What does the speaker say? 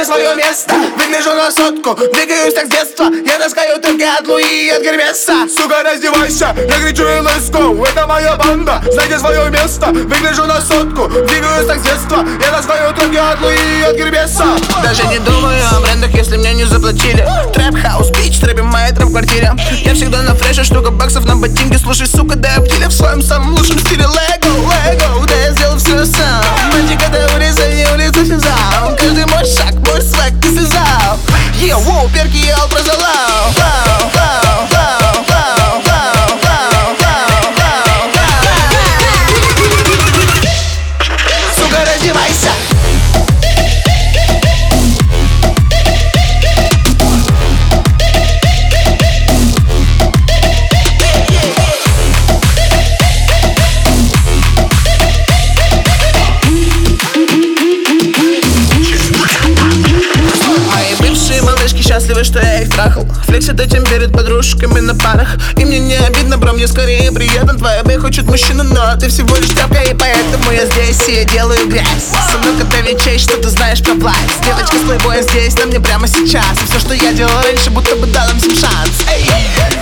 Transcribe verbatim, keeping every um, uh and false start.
свое место. Выгляжу на сотку, двигаюсь так с детства. Я таскаю трюки от Луи и от Гермеса. Сука, раздевайся, я кричу и let's go. Это моя банда, знайте свое место. Выгляжу на сотку, двигаюсь так с детства. Я таскаю трюки от Луи и от Гермеса. Даже не думаю о брендах, если мне не заплатили. Трэп, хаус, бич, трэпим в моей трэп-квартире. Я всегда на фреше, штука баксов на ботинке. Слушай, сука, да я в деле в своем самом лучшем стиле. Лего, лего, да я сделал все сам. Мальчик, это урезание улицы слезал. Каждый мой шаг, мой свек, ты слезал. Йо, воу, перки, я прозалал. Вау, вау, вау, вау, вау, вау, вау, вау, вау. Сука, раздевайся. Счастливы, что я их трахал. Флексит этим перед подружками на парах. И мне не обидно, бро, мне скорее приятно. Твоя бей хочет мужчину, но ты всего лишь тряпка. И поэтому я здесь и я делаю грязь. Сынок, это вещей, что ты знаешь про власть. Девочка с плейбоя здесь, на мне прямо сейчас. И все, что я делал раньше, будто бы дал им всем шанс. Эй!